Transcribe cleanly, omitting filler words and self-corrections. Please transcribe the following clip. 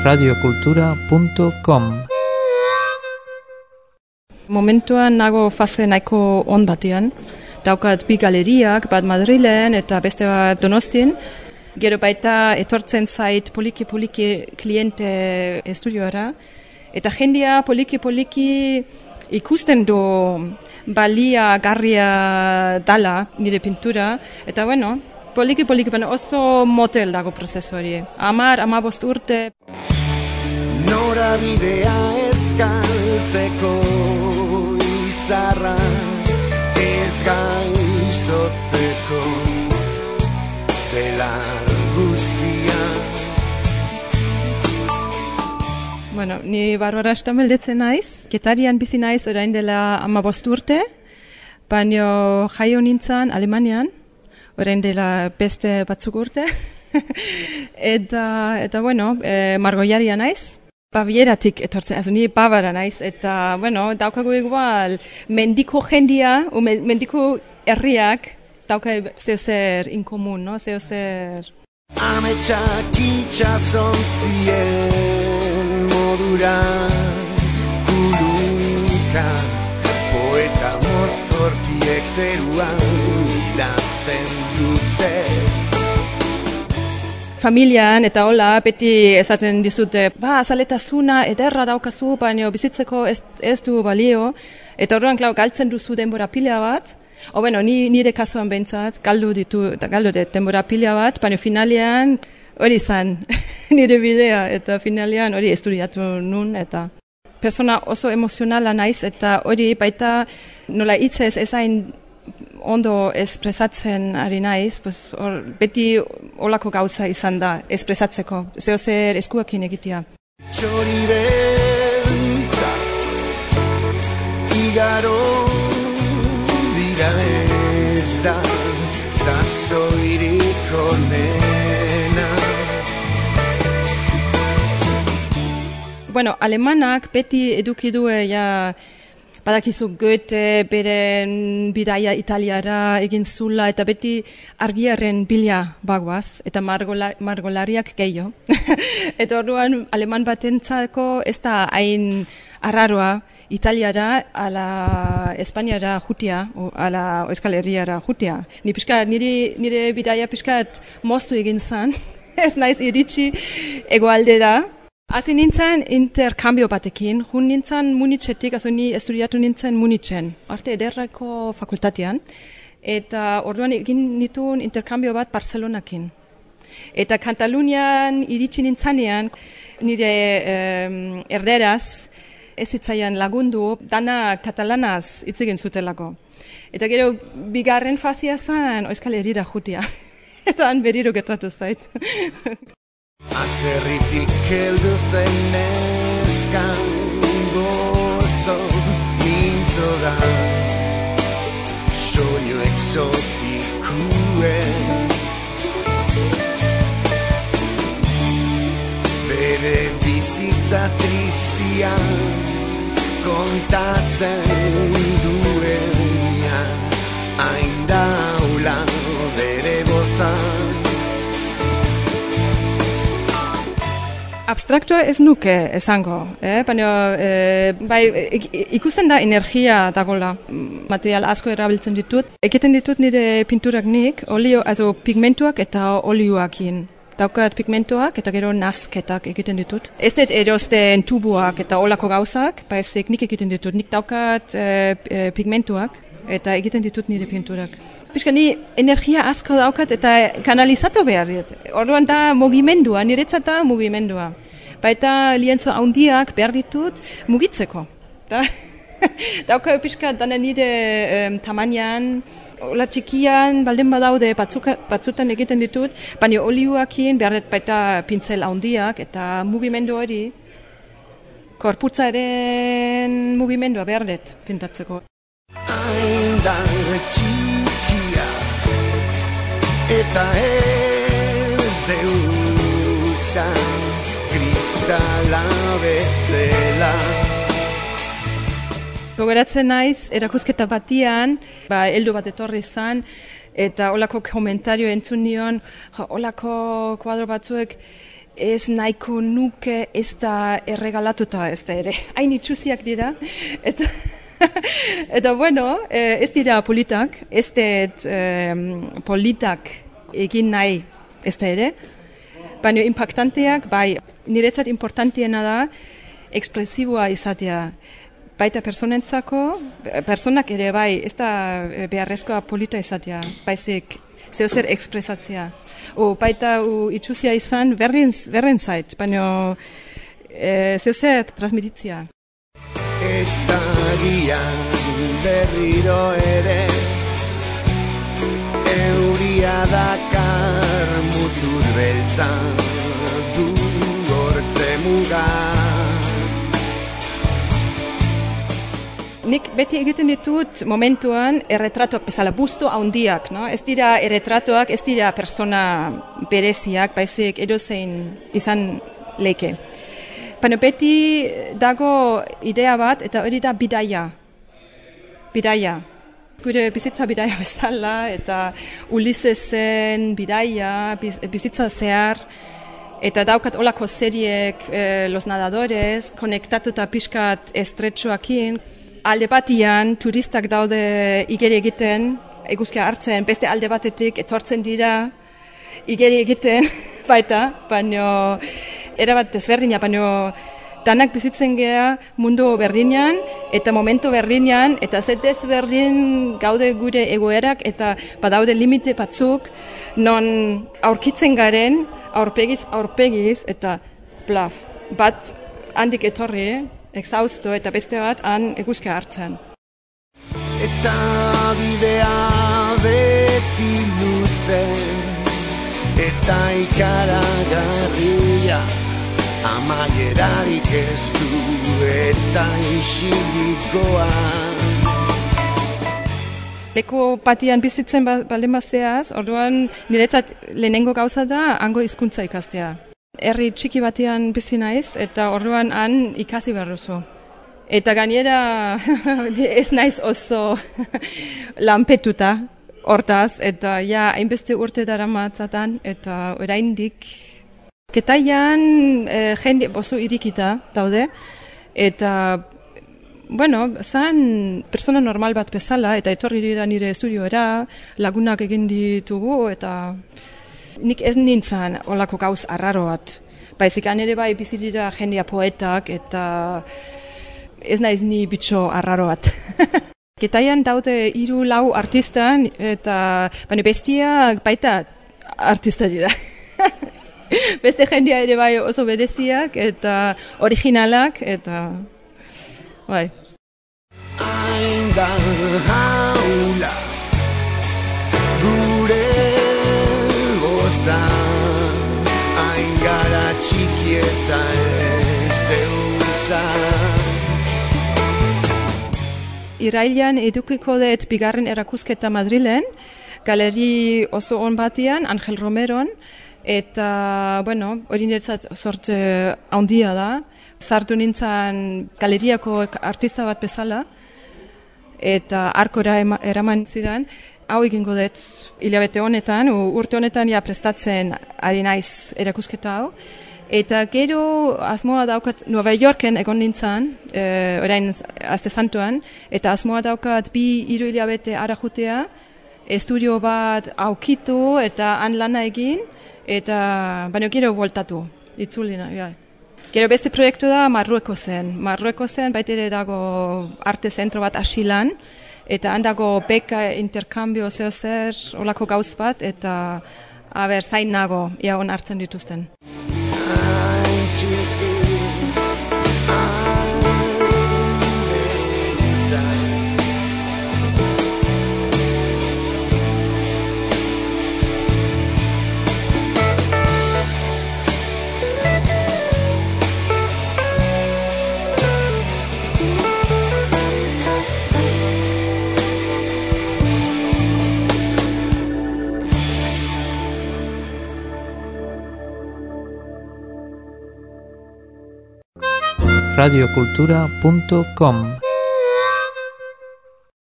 radiokultura.com. Momentuan nago fase nahiko on batean. Daukat bi galeriak, bat Madrilen eta beste bat Donostien. Gero baita etortzen zait poliki kliente estudioara. Eta jendia poliki ikusten du balia garria dala nire pintura. Eta bueno, poliki baina oso motel dago prozesu hori. 15 urte. Norabidea eskaltzeko izarra ez gaizotzeko belar guzia. Bueno, ni Barbara Stameldetzen naiz, Getarian bizi naiz orain dela 15 urte, baina jaio nintzen Alemanian, orain dela beste batzuk urte, eta bueno, margoiaria naiz. Bavieratik etortzen, ni Bavara naiz, eta, bueno, daukagu igual, mendiko jendia, mendiko herriak, daukagu zeo-zer inkomun, no? Zeo-zer... Ametsak itxasontzien modura, kuluka, poeta mozkortiek zeruan idazten dute. Familian eta hola, beti esaten dizute, azaletasuna ederra daukazu, baina bizitzeko ez du balio. Eta orduan, galtzen duzu denbora pila bat. Bueno, nire kasuan behintzat, galdu denbora pila bat, baina finalean hori izan nire bidea. Eta finalean hori estudiatu nun. Eta persona oso emozionala naiz, eta hori baita nola hitzez ezain ondo espresatzen ari naiz, beti olako gauza izan da espresatzeko, zeo-zer eskuekin egitea. Txori beltza, igaro dira ez da, sasoirik onena. Bueno, alemanak beti eduki due badakizu Goethe beren bidaia Italiara egin zula eta beti argiaren bila bagoaz eta margolariak gehiago. Eta orduan aleman batentzako ez da hain arraroa Italiara ala Espainiara jutia, ala Euskal Herriara jutia. Nire bidaia pixkat moztu egin zan, ez naiz iritsi egoaldera. Hasi nintzen interkambio batekin, jun nintzen Munichetik, ni estudiatu nintzen Munichen, arte ederreko fakultatean, eta orduan egin nituen interkambio bat Barcelonakin. Eta Katalunian iritsi nintzanean, nire erderaz, ez zitzaian lagundu, dana katalanaz hitz egin zutelako. Eta gero, bigarren fazia zen, Euskal Herrira jutia. Eta han berriro gertatu zait. Atzerritik heldu zen neskan gozo mintzo da, soinu exotikuen bere bizitza tristian kontatzen duenean, hain daula bere bozan. Abstraktua ez nuke esango, baina ikusten da energia dagola. Material asko erabiltzen ditut. Egiten ditut nire pinturak nik, pigmentuak eta olioakin. Daukat pigmentuak eta gero nazketak egiten ditut. Ez dut erosten tubuak eta olako gauzak, baizik nik egiten ditut. Nik daukat pigmentuak eta egiten ditut nire pinturak. Piska ni energia asko daukat eta kanalizatu behar dut. Orduan da mugimendua, niretzat da mugimendua. Baita lienzo handiak behar ditut mugitzeko. Dauka piska dana nire tamainan, ola txikian, baldin badaude batzutan egiten ditut, baina olioakin behar dut baita pintzel handiak eta mugimendu hori, korputzaren mugimendua behar dut pintatzeko. Eta ez deuzan kristala bezala. Gogoratzen naiz, erakusketa batian, heldu bat etorri zan, eta olako komentario entzun nion, olako kuadro batzuek ez nahiko nuke ez da erregalatuta ez da ere. Hain itxusiak dira. Eta bueno, ez dira politak, ez da politak egin nahi ez da ere. Baina impactanteak, bai, niretzat importantiena da, ekspresiboa izatea. Baita personak ere bai, ez da beharrezkoa polita izatea, baizik zeozer ekspresatzea. Baita itxusia izan berren zait, baina zeozer transmititzea. Eta gian berriro ere euria dakar mutur beltza du gortze muga. Nik beti egiten ditut momentuan erretratuak bezala, busto handiak, no? Ez dira erretratuak, ez dira persona bereziak, baizik edozein izan leke. Baina beti dago idea bat, eta hori da bidaia. Bidaia. Gure bizitza bidaia bezala, eta Ulisesen bidaia, bizitza zehar, eta daukat olako seriek, Los Nadadores, konektatuta pixkat estretxoakin. Alde batian turistak daude igeri egiten, eguzkia hartzen, beste alde batetik etortzen dira igeri egiten baita, baina erabat desberdina, baina danak bizitzen gea mundu berdinean eta momentu berdinean eta ze desberdin gaude gure egoerak eta badaude limite batzuk non aurkitzen garen aurpegiz eta plaf, bat handik etorri, exhausto eta beste bat han eguzkia hartzen. Eta bidea beti luze eta ikaragarria amaierarik ez du eta isilikoa. Leko batian bizitzen baldin bazeaz, orduan niretzat lehenengo gauza da hango hizkuntza ikastea. Herri txiki batean bizi naiz eta orduan han ikasi behar duzu. Eta gainera ez naiz oso lanpetuta hortaz, eta ja hainbeste urte daramatzatan, eta oraindik Getaian jende oso irikita daude, eta bueno, zan persona normal bat bezala, eta etorri dira nire estudioera, lagunak egin ditugu, eta nik ez nintzen olako gauz arraro bat. Baizik ere bai bizi dira jendea poetak, eta ez naiz ni bitxo arraro bat. Getaian daude 3-4 artistan, eta baina bestia baita artista dira. Beste jendea ere bai oso bereziak, eta originalak, eta bai. Ainda haula gure goza aingara txikieta ez deuza. Irailean edukiko dut bigarren erakusketa Madrilen, galeri oso on batian, Angel Romeron, eta, bueno, hori niretzat sorte handia da. Sartu nintzen galeriako artista bat bezala, eta arkora eraman zidan. Hau egingo dut hilabete honetan, urte honetan ja prestatzen ari naiz erakusketa hau. Eta gero asmoa daukat Nueva Yorken egon nintzen, orain Aste Santuan, eta asmoa daukat 2-3 hilabete ara jutea, estudio bat aukitu eta han lana egin, eta baina gero voltatu, itzulina, ja. Gero beste proiektu da Marruekosen, baita ere dago arte zentro bat Asilan, eta han dago beka interkambio zer, olako gauz bat, eta zain nago, ia on hartzen dituzten. radiocultura.com